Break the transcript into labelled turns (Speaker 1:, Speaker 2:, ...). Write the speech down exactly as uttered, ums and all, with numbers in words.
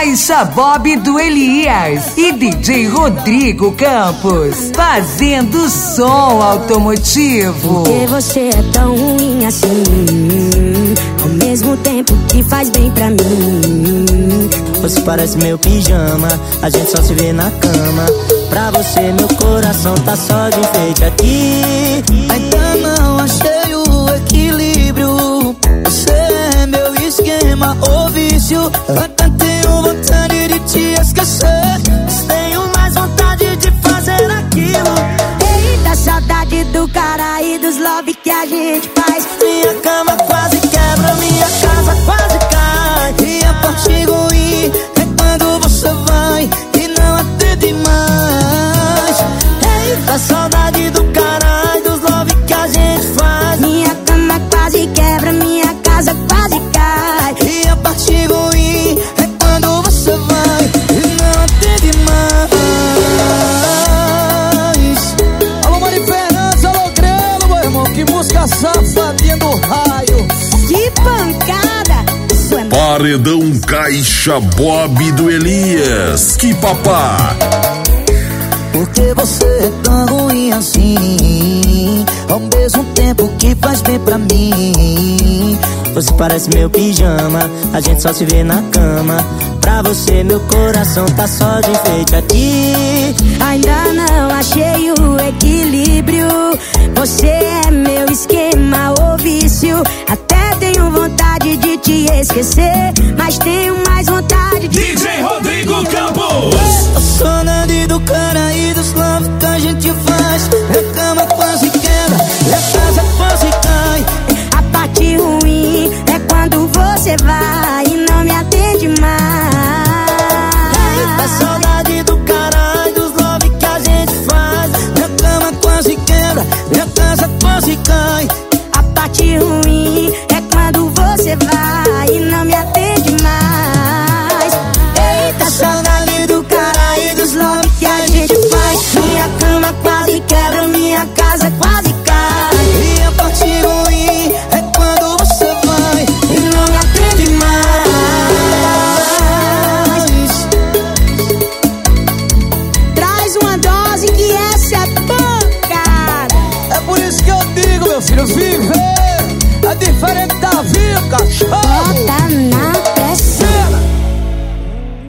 Speaker 1: Caixa Bob do Elias e D J Rodrigo Campos, fazendo som automotivo.
Speaker 2: Por que você é tão ruim assim? Ao mesmo tempo que faz bem pra mim.
Speaker 3: Você parece meu pijama, a gente só se vê na cama. Pra você meu coração tá só de enfeite aqui.
Speaker 4: Ainda não achei o equilíbrio. Você é meu esquema ou vício. Até tenho vontade de te esquecer, mas tenho mais vontade de fazer aquilo.
Speaker 2: Eita, saudade do cara e dos love que a gente faz.
Speaker 4: Minha cama quase quebra, minha casa quase cai. E a parte ruim é quando você vai e não atende mais. Eita, saudade do cara e dos love que a gente faz.
Speaker 2: Minha cama quase quebra, minha casa quase cai.
Speaker 4: E a parte ruim é quando você vai e não atende mais. Alô, Mari Fernandes, alô, Grelo, meu irmão. Que música safadinha do raio.
Speaker 2: Que pancada! Isso é
Speaker 5: Paredão Caixa Bob do Elias. Que papá!
Speaker 4: Por que você é tão ruim assim? Ao mesmo tempo que faz bem pra mim.
Speaker 3: Você parece meu pijama, a gente só se vê na cama. Pra você meu coração tá só de enfeite aqui.
Speaker 2: Ainda não achei o equilíbrio. Você é meu esquema ou vício. Até tenho vontade de te esquecer, mas tenho mais vontade de...
Speaker 6: D J Rodrigo Campos.
Speaker 4: A saudade do cara e dos love que a gente faz. Minha cama quase quebra, minha casa quase cai.
Speaker 2: A parte ruim é quando você vai e não me atende mais.
Speaker 4: A saudade do cara e dos love que a gente faz. Minha cama quase quebra, minha casa quase cai.
Speaker 2: A parte ruim é quando você vai e não me atende mais.
Speaker 4: Eita, saudade do cara e dos love que a gente faz.
Speaker 2: Minha cama quase quebra, minha casa quase